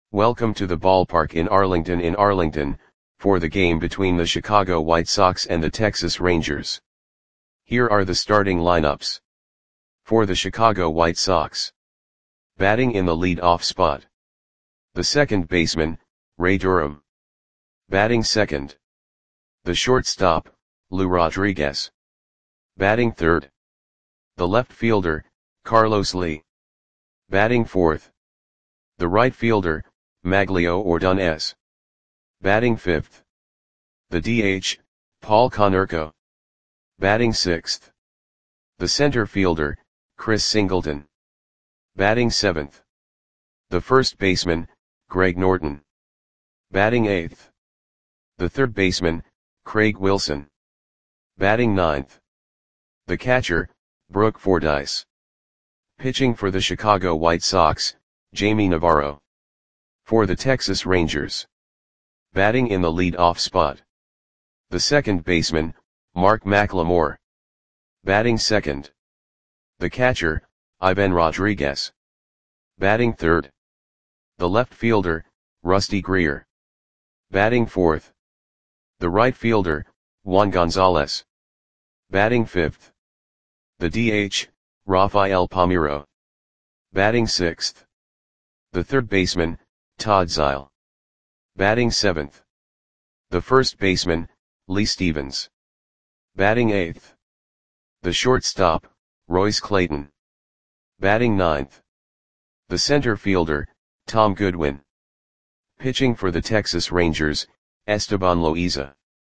Welcome to the ballpark in Arlington, for the game between the Chicago White Sox and the Texas Rangers. Here are the starting lineups. For the Chicago White Sox. Batting in the lead-off spot. The second baseman, Ray Durham. Batting second. The shortstop, Lou Rodriguez. Batting third. The left fielder, Carlos Lee. Batting fourth. The right fielder, Maglio Ordonez. Batting fifth. The DH, Paul Konerko. Batting sixth. The center fielder, Chris Singleton. Batting seventh. The first baseman, Greg Norton. Batting eighth. The third baseman, Craig Wilson. Batting ninth. The catcher, Brooke Fordyce. Pitching for the Chicago White Sox, Jamie Navarro. For the Texas Rangers. Batting in the lead-off spot. The second baseman, Mark McLemore. Batting second. The catcher, Ivan Rodriguez. Batting third. The left fielder, Rusty Greer. Batting fourth. The right fielder, Juan Gonzalez. Batting fifth. The DH, Rafael Palmeiro. Batting sixth. The third baseman, Todd Zeile. Batting seventh. The first baseman, Lee Stevens. Batting eighth. The shortstop, Royce Clayton. Batting ninth. The center fielder, Tom Goodwin. Pitching for the Texas Rangers, Esteban Loaiza.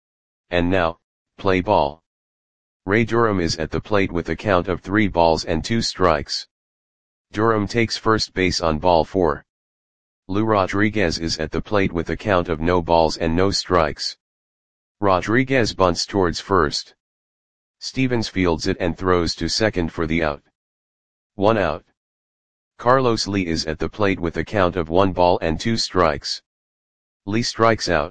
And now, play ball. Ray Durham is at the plate with a count of 3 balls and 2 strikes. Durham takes first base on ball 4. Lou Rodriguez is at the plate with a count of no balls and no strikes. Rodriguez bunts towards first. Stevens fields it and throws to second for the out. 1 out. Carlos Lee is at the plate with a count of 1 ball and 2 strikes. Lee strikes out.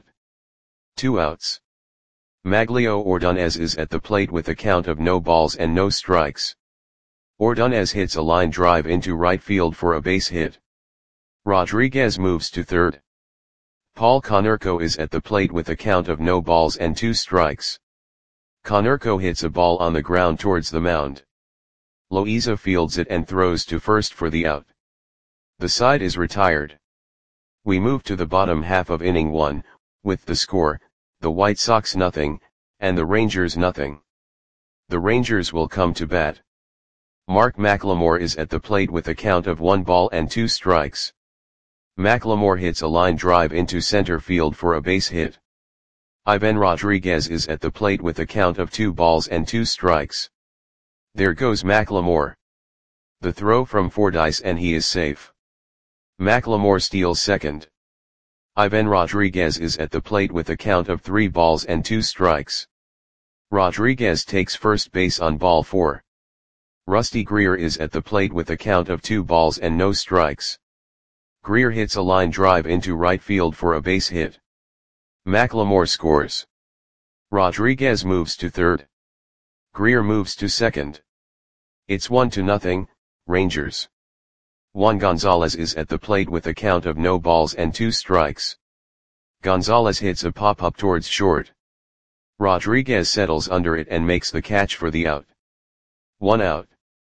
2 outs. Maglio Ordonez is at the plate with a count of no balls and no strikes. Ordonez hits a line drive into right field for a base hit. Rodriguez moves to third. Paul Konerko is at the plate with a count of no balls and 2 strikes. Konerko hits a ball on the ground towards the mound. Loaiza fields it and throws to first for the out. The side is retired. We move to the bottom half of inning 1, with the score, the White Sox nothing, and the Rangers nothing. The Rangers will come to bat. Mark McLemore is at the plate with a count of 1 ball and 2 strikes. McLemore hits a line drive into center field for a base hit. Ivan Rodriguez is at the plate with a count of 2 balls and 2 strikes. There goes McLemore. The throw from Fordyce and he is safe. McLemore steals second. Ivan Rodriguez is at the plate with a count of 3 balls and 2 strikes. Rodriguez takes first base on ball 4. Rusty Greer is at the plate with a count of 2 balls and no strikes. Greer hits a line drive into right field for a base hit. McLemore scores. Rodriguez moves to third. Greer moves to second. It's 1-0, Rangers. Juan Gonzalez is at the plate with a count of no balls and 2 strikes. Gonzalez hits a pop-up towards short. Rodriguez settles under it and makes the catch for the out. 1 out.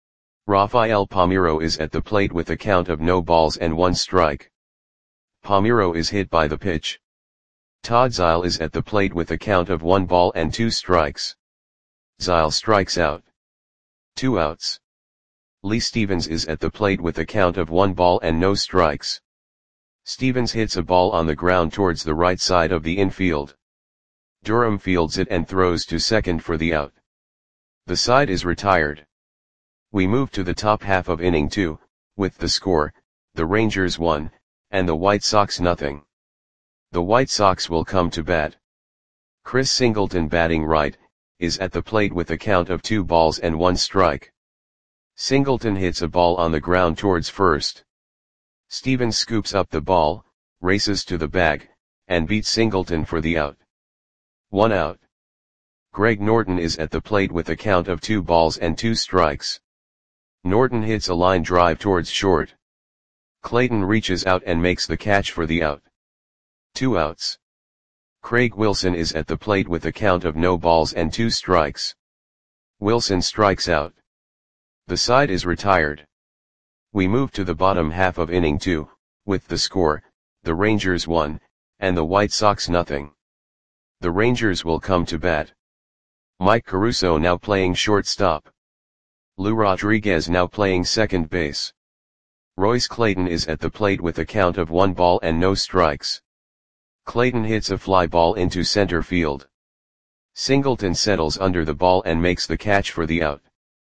Rafael Palmeiro is at the plate with a count of no balls and 1 strike. Palmeiro is hit by the pitch. Todd Zeile is at the plate with a count of 1 ball and 2 strikes. Zeile strikes out. 2 outs. Lee Stevens is at the plate with a count of 1 ball and no strikes. Stevens hits a ball on the ground towards the right side of the infield. Durham fields it and throws to second for the out. The side is retired. We move to the top half of inning 2, with the score, the Rangers 1, and the White Sox nothing. The White Sox will come to bat. Chris Singleton batting right, is at the plate with a count of 2 balls and 1 strike. Singleton hits a ball on the ground towards first. Stevens scoops up the ball, races to the bag, and beats Singleton for the out. 1 out. Greg Norton is at the plate with a count of 2 balls and 2 strikes. Norton hits a line drive towards short. Clayton reaches out and makes the catch for the out. 2 outs. Craig Wilson is at the plate with a count of no balls and 2 strikes. Wilson strikes out. The side is retired. We move to the bottom half of inning 2, with the score, the Rangers 1, and the White Sox nothing. The Rangers will come to bat. Mike Caruso now playing shortstop. Lou Rodriguez now playing second base. Royce Clayton is at the plate with a count of 1 ball and no strikes. Clayton hits a fly ball into center field. Singleton settles under the ball and makes the catch for the out.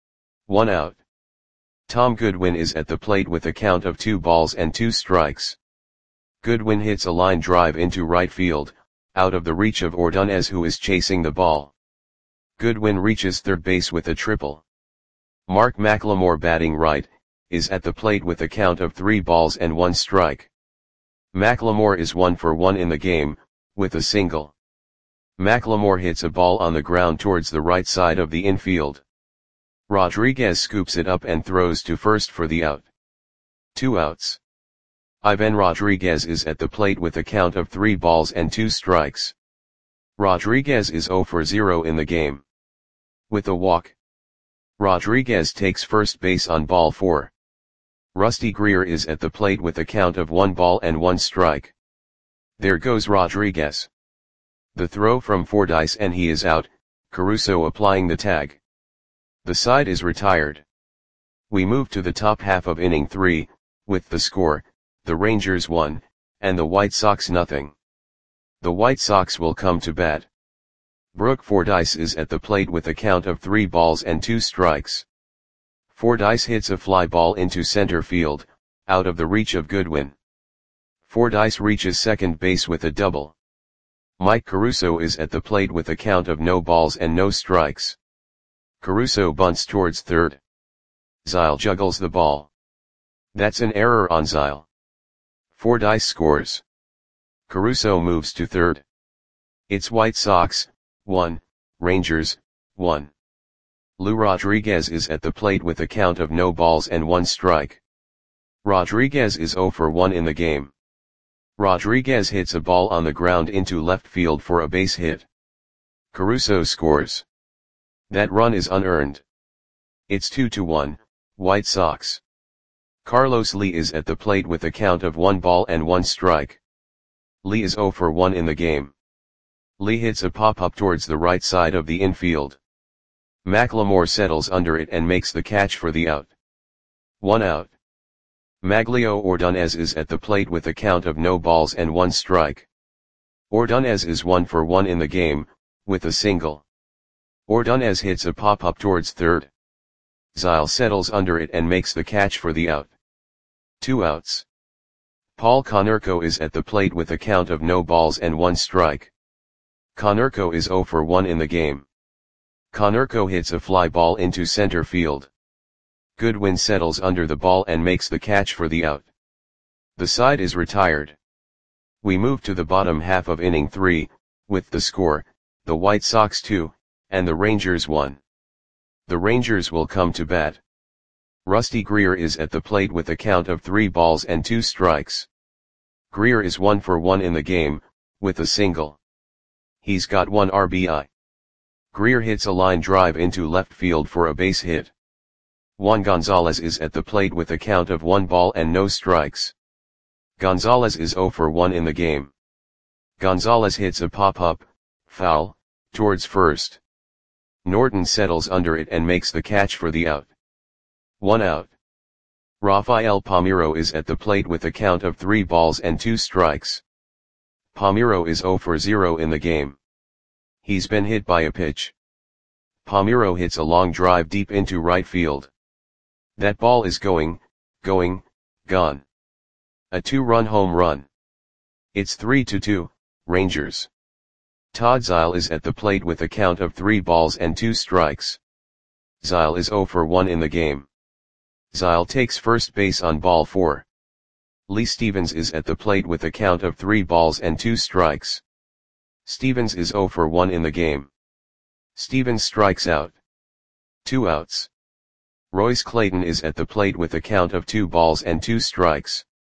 1 out. Tom Goodwin is at the plate with a count of 2 balls and 2 strikes. Goodwin hits a line drive into right field, out of the reach of Ordonez, who is chasing the ball. Goodwin reaches third base with a triple. Mark McLemore, batting right, is at the plate with a count of 3 balls and 1 strike. McLemore is 1 for 1 in the game, with a single. McLemore hits a ball on the ground towards the right side of the infield. Rodriguez scoops it up and throws to first for the out. 2 outs. Ivan Rodriguez is at the plate with a count of 3 balls and 2 strikes. Rodriguez is 0 for 0 in the game. With a walk, Rodriguez takes first base on ball 4. Rusty Greer is at the plate with a count of 1 ball and 1 strike. There goes Rodriguez. The throw from Fordyce and he is out, Caruso applying the tag. The side is retired. We move to the top half of inning 3, with the score, the Rangers 1, and the White Sox nothing. The White Sox will come to bat. Brooke Fordyce is at the plate with a count of 3 balls and 2 strikes. Fordyce hits a fly ball into center field, out of the reach of Goodwin. Fordyce reaches second base with a double. Mike Caruso is at the plate with a count of no balls and no strikes. Caruso bunts towards third. Zile juggles the ball. That's an error on Zile. Fordyce scores. Caruso moves to third. It's White Sox 1, Rangers 1. Lou Rodriguez is at the plate with a count of no balls and 1 strike. Rodriguez is 0 for 1 in the game. Rodriguez hits a ball on the ground into left field for a base hit. Caruso scores. That run is unearned. It's 2-1, White Sox. Carlos Lee is at the plate with a count of 1 ball and 1 strike. Lee is 0 for 1 in the game. Lee hits a pop-up towards the right side of the infield. McLemore settles under it and makes the catch for the out. 1 out. Maglio Ordonez is at the plate with a count of no balls and 1 strike. Ordonez is 1 for 1 in the game, with a single. Ordonez hits a pop-up towards third. Zile settles under it and makes the catch for the out. 2 outs. Paul Konerko is at the plate with a count of no balls and 1 strike. Konerko is 0 for 1 in the game. Konerko hits a fly ball into center field. Goodwin settles under the ball and makes the catch for the out. The side is retired. We move to the bottom half of inning 3, with the score, the White Sox 2, and the Rangers 1. The Rangers will come to bat. Rusty Greer is at the plate with a count of 3 balls and 2 strikes. Greer is 1 for 1 in the game, with a single. He's got 1 RBI. Greer hits a line drive into left field for a base hit. Juan Gonzalez is at the plate with a count of 1 ball and no strikes. Gonzalez is 0 for 1 in the game. Gonzalez hits a pop-up, foul, towards first. Norton settles under it and makes the catch for the out. 1 out. Rafael Palmeiro is at the plate with a count of 3 balls and 2 strikes. Palmeiro is 0 for 0 in the game. He's been hit by a pitch. Palmeiro hits a long drive deep into right field. That ball is gone. A 2-run home run. It's 3-2, Rangers. Todd Zile is at the plate with a count of 3 balls and 2 strikes. Zile is 0 for 1 in the game. Zile takes first base on ball 4. Lee Stevens is at the plate with a count of 3 balls and 2 strikes. Stevens is 0 for 1 in the game. Stevens strikes out. 2 outs. Royce Clayton is at the plate with a count of 2 balls and 2 strikes.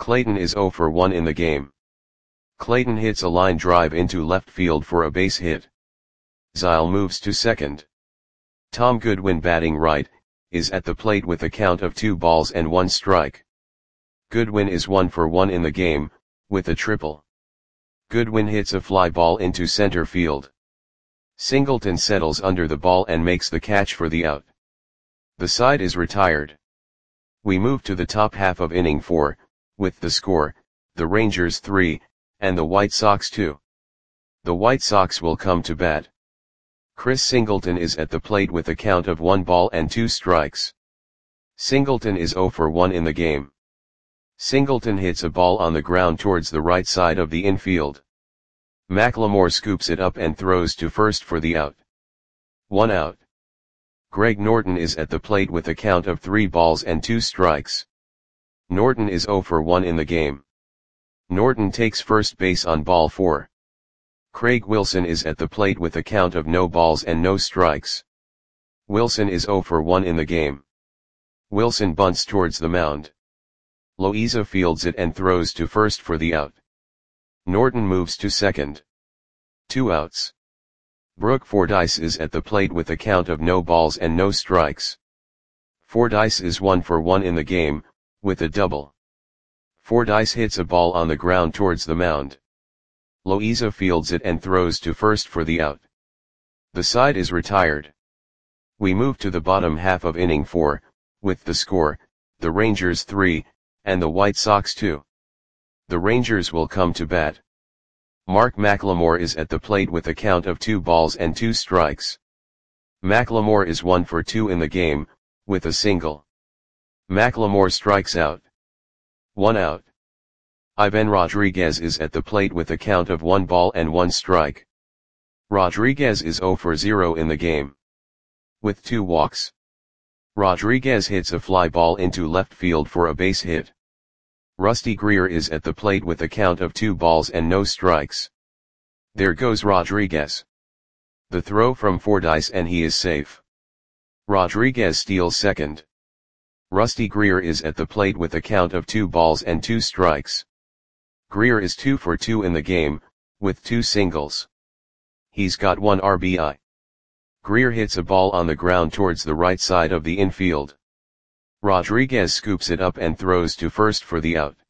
Clayton is 0 for 1 in the game. Clayton hits a line drive into left field for a base hit. Zyle moves to second. Tom Goodwin, batting right, is at the plate with a count of 2 balls and 1 strike. Goodwin is 1 for 1 in the game, with a triple. Goodwin hits a fly ball into center field. Singleton settles under the ball and makes the catch for the out. The side is retired. We move to the top half of inning 4, with the score, the Rangers 3, and the White Sox 2. The White Sox will come to bat. Chris Singleton is at the plate with a count of 1 ball and 2 strikes. Singleton is 0 for 1 in the game. Singleton hits a ball on the ground towards the right side of the infield. McLemore scoops it up and throws to first for the out. 1 out. Greg Norton is at the plate with a count of 3 balls and 2 strikes. Norton is 0 for 1 in the game. Norton takes first base on ball 4. Craig Wilson is at the plate with a count of no balls and no strikes. Wilson is 0 for 1 in the game. Wilson bunts towards the mound. Loaiza fields it and throws to first for the out. Norton moves to second. 2 outs. Brooke Fordyce is at the plate with a count of no balls and no strikes. Fordyce is 1 for 1 in the game, with a double. Fordyce hits a ball on the ground towards the mound. Loaiza fields it and throws to first for the out. The side is retired. We move to the bottom half of inning 4, with the score, the Rangers 3, and the White Sox 2. The Rangers will come to bat. Mark McLemore is at the plate with a count of 2 balls and 2 strikes. McLemore is 1 for 2 in the game, with a single. McLemore strikes out. 1 out. Ivan Rodriguez is at the plate with a count of 1 ball and 1 strike. Rodriguez is 0 for 0 in the game. With 2 walks. Rodriguez hits a fly ball into left field for a base hit. Rusty Greer is at the plate with a count of 2 balls and no strikes. There goes Rodriguez. The throw from Fordyce and he is safe. Rodriguez steals second. Rusty Greer is at the plate with a count of 2 balls and 2 strikes. Greer is 2 for 2 in the game, with 2 singles. He's got 1 RBI. Greer hits a ball on the ground towards the right side of the infield. Rodriguez scoops it up and throws to first for the out.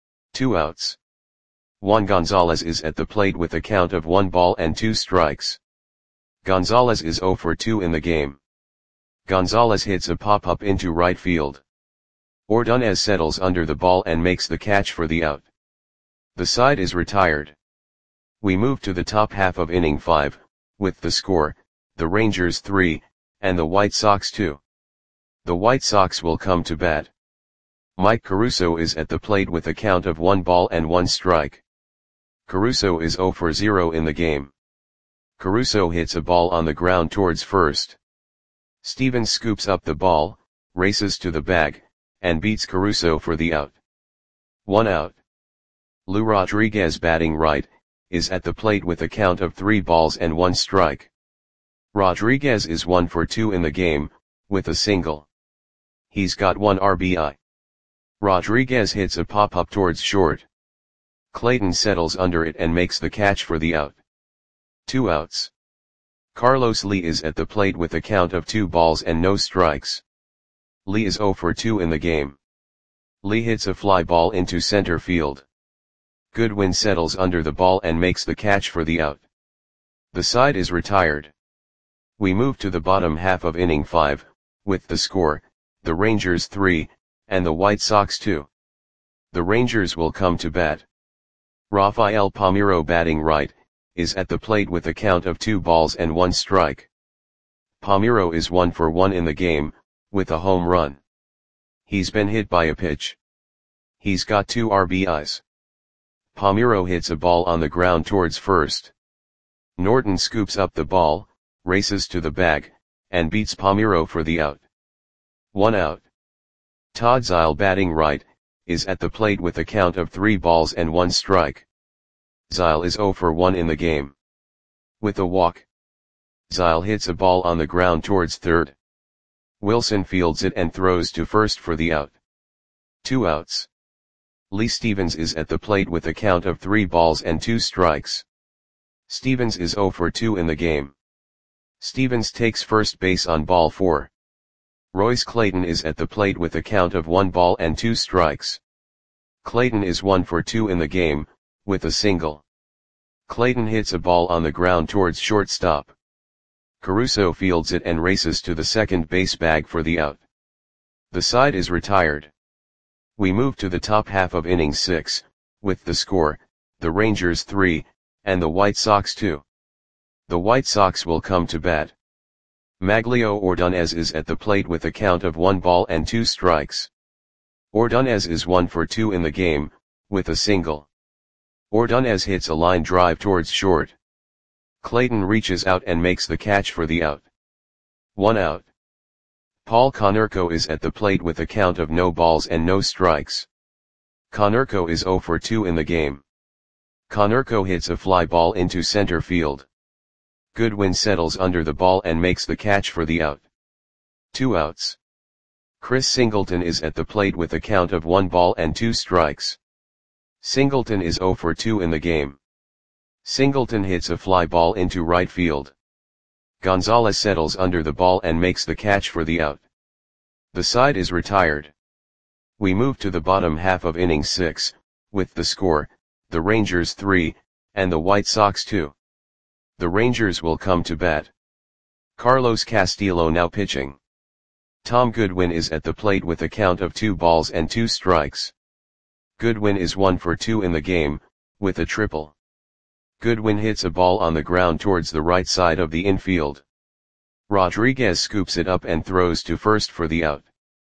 2 outs. Juan Gonzalez is at the plate with a count of 1 ball and 2 strikes. Gonzalez is 0 for 2 in the game. Gonzalez hits a pop-up into right field. Ordonez settles under the ball and makes the catch for the out. The side is retired. We move to the top half of inning 5, with the score, the Rangers 3, and the White Sox 2. The White Sox will come to bat. Mike Caruso is at the plate with a count of 1 ball and 1 strike. Caruso is 0 for 0 in the game. Caruso hits a ball on the ground towards first. Stevens scoops up the ball, races to the bag, and beats Caruso for the out. 1 out. Lou Rodriguez, batting right, is at the plate with a count of 3 balls and 1 strike. Rodriguez is 1 for 2 in the game, with a single. He's got 1 RBI. Rodriguez hits a pop-up towards short. Clayton settles under it and makes the catch for the out. 2 outs. Carlos Lee is at the plate with a count of 2 balls and no strikes. Lee is 0 for 2 in the game. Lee hits a fly ball into center field. Goodwin settles under the ball and makes the catch for the out. The side is retired. We move to the bottom half of inning 5, with the score, the Rangers 3, and the White Sox 2. The Rangers will come to bat. Rafael Palmeiro, batting right, is at the plate with a count of 2 balls and 1 strike. Palmeiro is 1 for 1 in the game, with a home run. He's been hit by a pitch. He's got 2 RBIs. Palmeiro hits a ball on the ground towards first. Norton scoops up the ball, races to the bag, and beats Palmeiro for the out. 1 out. Todd Zyle, batting right, is at the plate with a count of 3 balls and 1 strike. Zyle is 0 for 1 in the game. With a walk. Zyle hits a ball on the ground towards third. Wilson fields it and throws to first for the out. 2 outs. Lee Stevens is at the plate with a count of 3 balls and 2 strikes. Stevens is 0 for 2 in the game. Stevens takes first base on ball 4. Royce Clayton is at the plate with a count of 1 ball and 2 strikes. Clayton is 1 for 2 in the game, with a single. Clayton hits a ball on the ground towards shortstop. Caruso fields it and races to the second base bag for the out. The side is retired. We move to the top half of inning 6, with the score, the Rangers 3, and the White Sox 2. The White Sox will come to bat. Maglio Ordonez is at the plate with a count of 1 ball and 2 strikes. Ordonez is 1 for 2 in the game, with a single. Ordonez hits a line drive towards short. Clayton reaches out and makes the catch for the out. 1 out. Paul Konerko is at the plate with a count of no balls and no strikes. Konerko is 0 for 2 in the game. Konerko hits a fly ball into center field. Goodwin settles under the ball and makes the catch for the out. 2 outs. Chris Singleton is at the plate with a count of 1 ball and 2 strikes. Singleton is 0 for 2 in the game. Singleton hits a fly ball into right field. Gonzalez settles under the ball and makes the catch for the out. The side is retired. We move to the bottom half of inning 6, with the score, the Rangers 3, and the White Sox 2. The Rangers will come to bat. Carlos Castillo now pitching. Tom Goodwin is at the plate with a count of 2 balls and 2 strikes. Goodwin is 1 for 2 in the game, with a triple. Goodwin hits a ball on the ground towards the right side of the infield. Rodriguez scoops it up and throws to first for the out.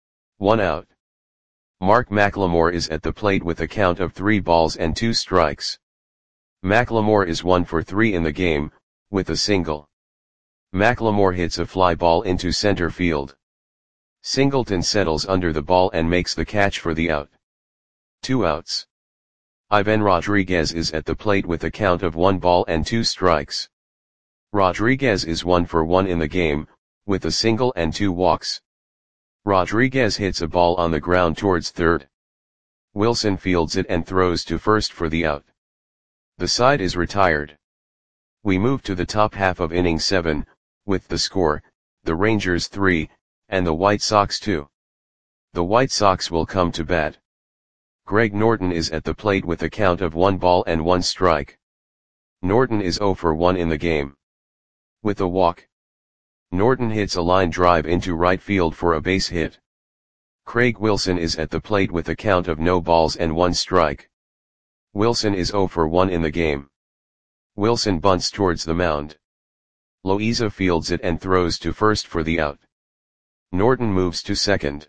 1 out. Mark McLemore is at the plate with a count of 3 balls and 2 strikes. McLemore is 1 for 3 in the game, with a single. McLemore hits a fly ball into center field. Singleton settles under the ball and makes the catch for the out. 2 outs. Ivan Rodriguez is at the plate with a count of 1 ball and 2 strikes. Rodriguez is 1 for 1 in the game, with a single and 2 walks. Rodriguez hits a ball on the ground towards third. Wilson fields it and throws to first for the out. The side is retired. We move to the top half of inning 7, with the score, the Rangers 3, and the White Sox 2. The White Sox will come to bat. Greg Norton is at the plate with a count of 1 ball and 1 strike. Norton is 0 for 1 in the game. With a walk. Norton hits a line drive into right field for a base hit. Craig Wilson is at the plate with a count of no balls and 1 strike. Wilson is 0 for 1 in the game. Wilson bunts towards the mound. Loaiza fields it and throws to first for the out. Norton moves to second.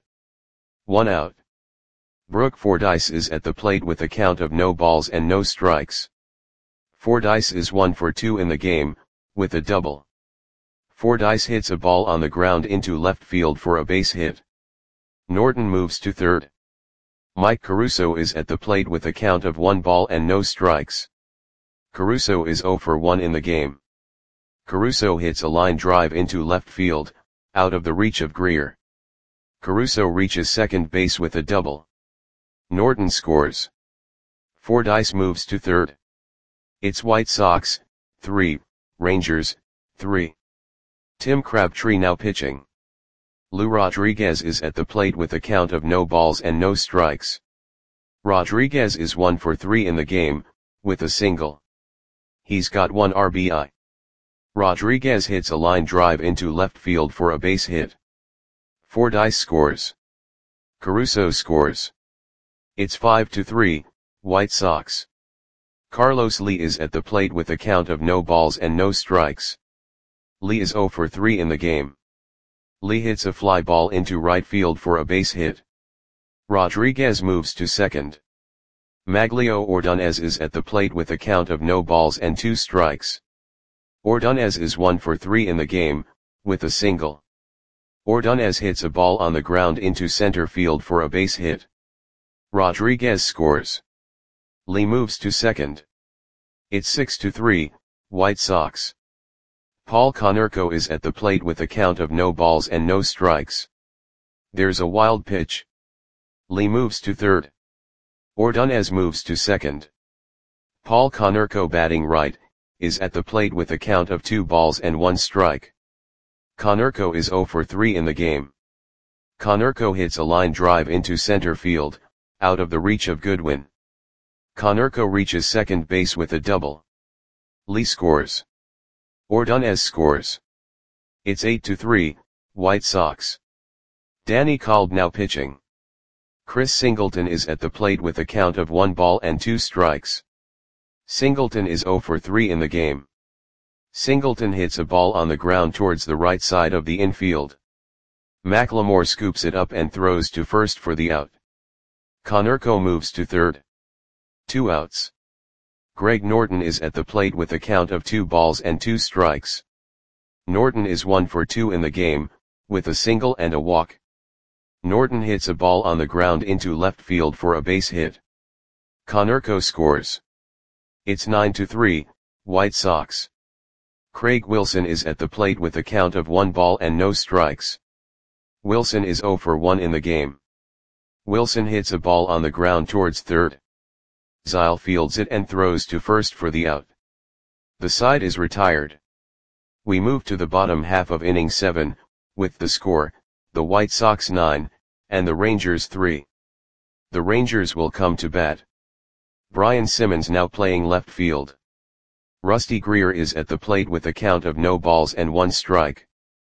1 out. Brooke Fordyce is at the plate with a count of no balls and no strikes. Fordyce is 1 for 2 in the game, with a double. Fordyce hits a ball on the ground into left field for a base hit. Norton moves to third. Mike Caruso is at the plate with a count of 1 ball and no strikes. Caruso is 0 for 1 in the game. Caruso hits a line drive into left field, out of the reach of Greer. Caruso reaches second base with a double. Norton scores. Fordyce moves to third. It's White Sox, 3, Rangers, 3. Tim Crabtree now pitching. Lou Rodriguez is at the plate with a count of no balls and no strikes. Rodriguez is 1 for 3 in the game, with a single. He's got 1 RBI. Rodriguez hits a line drive into left field for a base hit. Fordyce scores. Caruso scores. It's 5-3, White Sox. Carlos Lee is at the plate with a count of no balls and no strikes. Lee is 0 for 3 in the game. Lee hits a fly ball into right field for a base hit. Rodriguez moves to second. Maglio Ordonez is at the plate with a count of no balls and 2 strikes. Ordonez is 1 for 3 in the game, with a single. Ordonez hits a ball on the ground into center field for a base hit. Rodriguez scores. Lee moves to second. It's 6-3, White Sox. Paul Konerko is at the plate with a count of no balls and no strikes. There's a wild pitch. Lee moves to third. Ordonez moves to second. Paul Konerko batting right, is at the plate with a count of 2 balls and 1 strike. Konerko is 0 for 3 in the game. Konerko hits a line drive into center field, out of the reach of Goodwin. Konerko reaches second base with a double. Lee scores. Ordonez scores. It's 8-3, White Sox. Danny Kolb now pitching. Chris Singleton is at the plate with a count of 1 ball and 2 strikes. Singleton is 0 for 3 in the game. Singleton hits a ball on the ground towards the right side of the infield. McLemore scoops it up and throws to first for the out. Konerko moves to third. 2 outs. Greg Norton is at the plate with a count of 2 balls and 2 strikes. Norton is 1 for 2 in the game, with a single and a walk. Norton hits a ball on the ground into left field for a base hit. Konerko scores. It's 9-3, White Sox. Craig Wilson is at the plate with a count of 1 ball and no strikes. Wilson is 0 for 1 in the game. Wilson hits a ball on the ground towards third. Zile fields it and throws to first for the out. The side is retired. We move to the bottom half of inning 7, with the score, the White Sox 9, and the Rangers 3. The Rangers will come to bat. Brian Simmons now playing left field. Rusty Greer is at the plate with a count of no balls and 1 strike.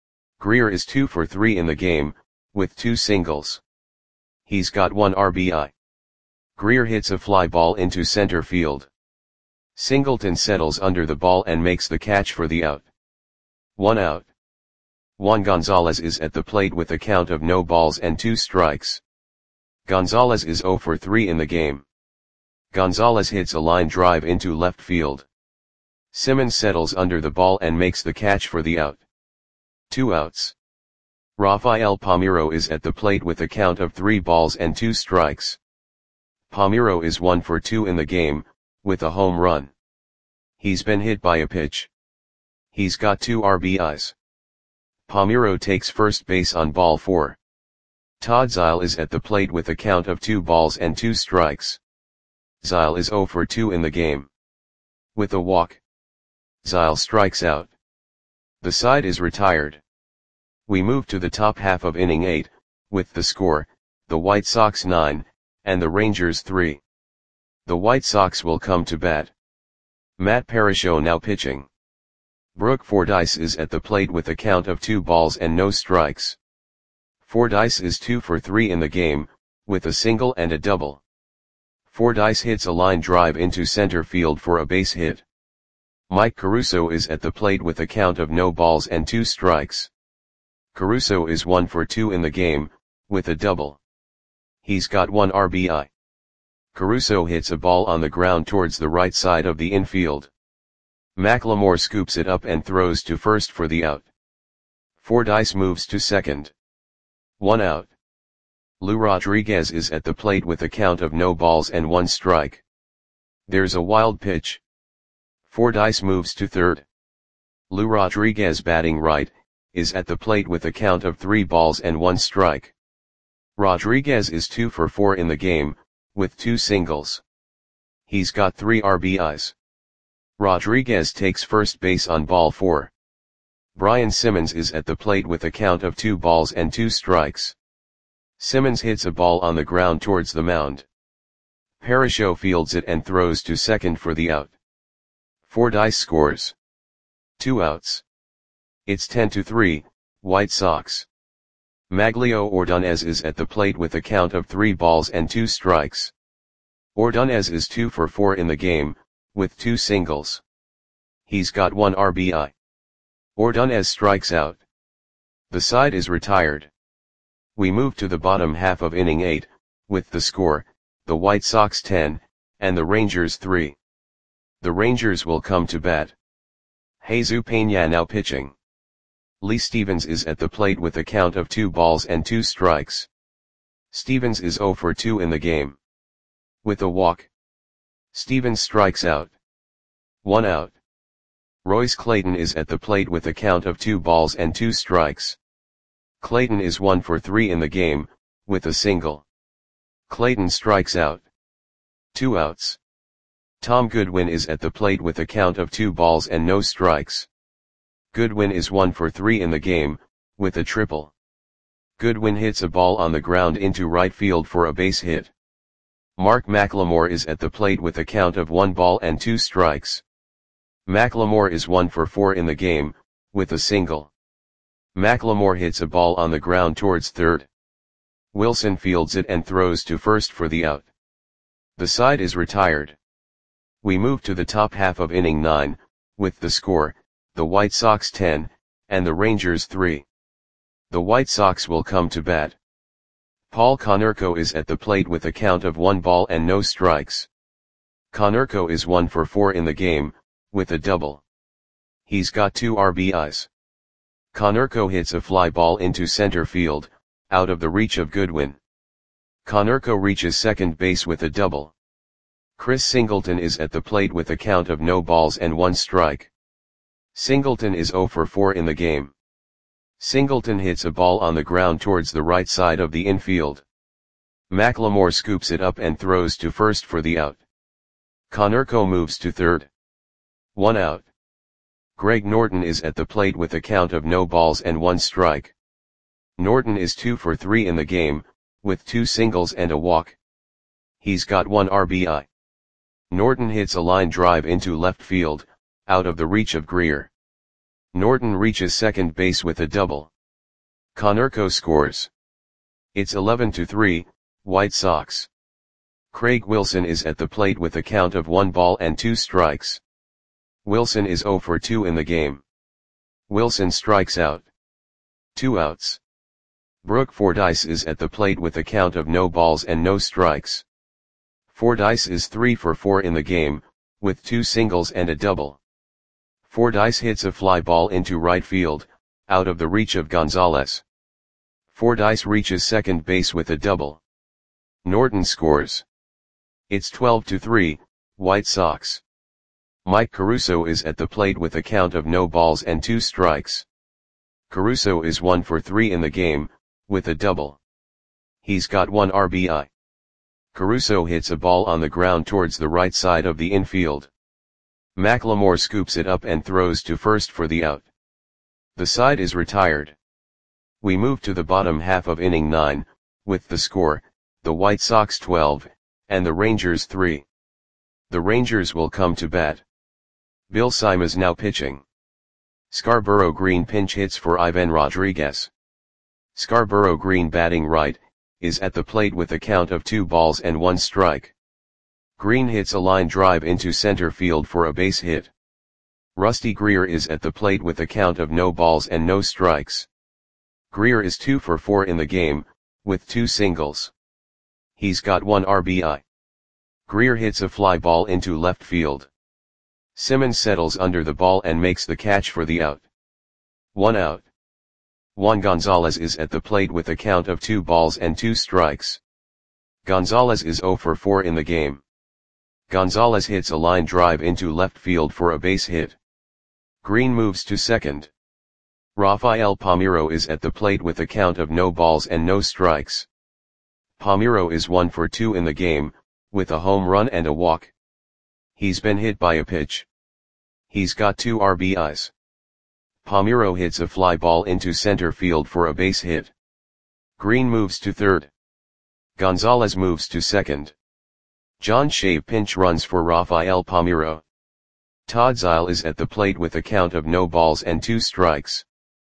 Greer is 2 for 3 in the game, with 2 singles. He's got 1 RBI. Greer hits a fly ball into center field. Singleton settles under the ball and makes the catch for the out. 1 out. Juan Gonzalez is at the plate with a count of no balls and 2 strikes. Gonzalez is 0 for 3 in the game. Gonzalez hits a line drive into left field. Simmons settles under the ball and makes the catch for the out. 2 outs. Rafael Palmeiro is at the plate with a count of 3 balls and 2 strikes. Palmeiro is 1 for 2 in the game, with a home run. He's been hit by a pitch. He's got 2 RBIs. Palmeiro takes first base on ball 4. Todd Zile is at the plate with a count of 2 balls and 2 strikes. Zile is 0 for 2 in the game. With a walk, Zile strikes out. The side is retired. We move to the top half of inning 8, with the score, the White Sox 9, and the Rangers 3. The White Sox will come to bat. Matt Parasho now pitching. Brooke Fordyce is at the plate with a count of 2 balls and no strikes. Fordyce is 2 for 3 in the game, with a single and a double. Fordyce hits a line drive into center field for a base hit. Mike Caruso is at the plate with a count of no balls and 2 strikes. Caruso is 1 for 2 in the game, with a double. He's got 1 RBI. Caruso hits a ball on the ground towards the right side of the infield. McLemore scoops it up and throws to first for the out. Fordyce moves to second. 1 out. Lou Rodriguez is at the plate with a count of no balls and 1 strike. There's a wild pitch. Fordyce moves to third. Lou Rodriguez batting right, is at the plate with a count of 3 balls and 1 strike. Rodriguez is 2 for 4 in the game, with 2 singles. He's got 3 RBIs. Rodriguez takes first base on ball 4. Brian Simmons is at the plate with a count of 2 balls and 2 strikes. Simmons hits a ball on the ground towards the mound. Parasho fields it and throws to second for the out. Fordyce scores. 2 outs. It's 10-3, White Sox. Maglio Ordonez is at the plate with a count of 3 balls and 2 strikes. Ordonez is 2 for 4 in the game, with 2 singles. He's got 1 RBI. Ordonez strikes out. The side is retired. We move to the bottom half of inning 8, with the score, the White Sox 10, and the Rangers 3. The Rangers will come to bat. Jesus Peña now pitching. Lee Stevens is at the plate with a count of 2 balls and 2 strikes. Stevens is 0 for 2 in the game. With a walk, Stevens strikes out. 1 out. Royce Clayton is at the plate with a count of 2 balls and 2 strikes. Clayton is 1 for 3 in the game, with a single. Clayton strikes out. 2 outs. Tom Goodwin is at the plate with a count of 2 balls and no strikes. Goodwin is 1 for 3 in the game, with a triple. Goodwin hits a ball on the ground into right field for a base hit. Mark McLemore is at the plate with a count of 1 ball and 2 strikes. McLemore is 1 for 4 in the game, with a single. McLemore hits a ball on the ground towards third. Wilson fields it and throws to first for the out. The side is retired. We move to the top half of inning 9, with the score, the White Sox 10, and the Rangers 3. The White Sox will come to bat. Paul Konerko is at the plate with a count of 1 ball and no strikes. Konerko is 1 for 4 in the game, with a double. He's got 2 RBIs. Konerko hits a fly ball into center field, out of the reach of Goodwin. Konerko reaches second base with a double. Chris Singleton is at the plate with a count of no balls and 1 strike. Singleton is 0 for 4 in the game. Singleton hits a ball on the ground towards the right side of the infield. McLemore scoops it up and throws to first for the out. Konerko moves to third. 1 out. Greg Norton is at the plate with a count of no balls and 1 strike. Norton is 2 for 3 in the game, with 2 singles and a walk. He's got 1 RBI. Norton hits a line drive into left field, out of the reach of Greer. Norton reaches second base with a double. Konerko scores. It's 11-3, White Sox. Craig Wilson is at the plate with a count of 1 ball and 2 strikes. Wilson is 0 for 2 in the game. Wilson strikes out. 2 outs. Brooke Fordyce is at the plate with a count of no balls and no strikes. Fordyce is 3 for 4 in the game, with 2 singles and a double. Fordyce hits a fly ball into right field, out of the reach of Gonzalez. Fordyce reaches second base with a double. Norton scores. It's 12-3, White Sox. Mike Caruso is at the plate with a count of no balls and 2 strikes. Caruso is 1 for 3 in the game, with a double. He's got 1 RBI. Caruso hits a ball on the ground towards the right side of the infield. McLemore scoops it up and throws to first for the out. The side is retired. We move to the bottom half of inning 9, with the score, the White Sox 12, and the Rangers 3. The Rangers will come to bat. Bill Simas now pitching. Scarborough Green pinch hits for Ivan Rodriguez. Scarborough Green batting right, is at the plate with a count of 2 balls and 1 strike. Green hits a line drive into center field for a base hit. Rusty Greer is at the plate with a count of no balls and no strikes. Greer is 2 for 4 in the game, with 2 singles. He's got 1 RBI. Greer hits a fly ball into left field. Simmons settles under the ball and makes the catch for the out. 1 out. Juan Gonzalez is at the plate with a count of 2 balls and 2 strikes. Gonzalez is 0 for 4 in the game. Gonzalez hits a line drive into left field for a base hit. Green moves to second. Rafael Palmeiro is at the plate with a count of no balls and no strikes. Palmeiro is 1 for 2 in the game, with a home run and a walk. He's been hit by a pitch. He's got 2 RBIs. Palmeiro hits a fly ball into center field for a base hit. Green moves to third. Gonzalez moves to second. John Shea pinch runs for Rafael Palmeiro. Todd Zeile is at the plate with a count of no balls and 2 strikes.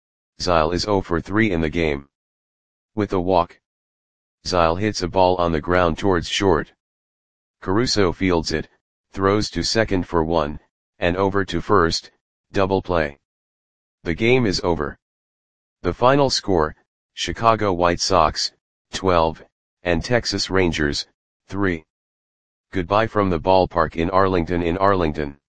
Zeile is 0 for 3 in the game. With a walk. Zeile hits a ball on the ground towards short. Caruso fields it, throws to second for 1, and over to first, double play. The game is over. The final score, Chicago White Sox, 12, and Texas Rangers, 3. Goodbye from the ballpark in Arlington.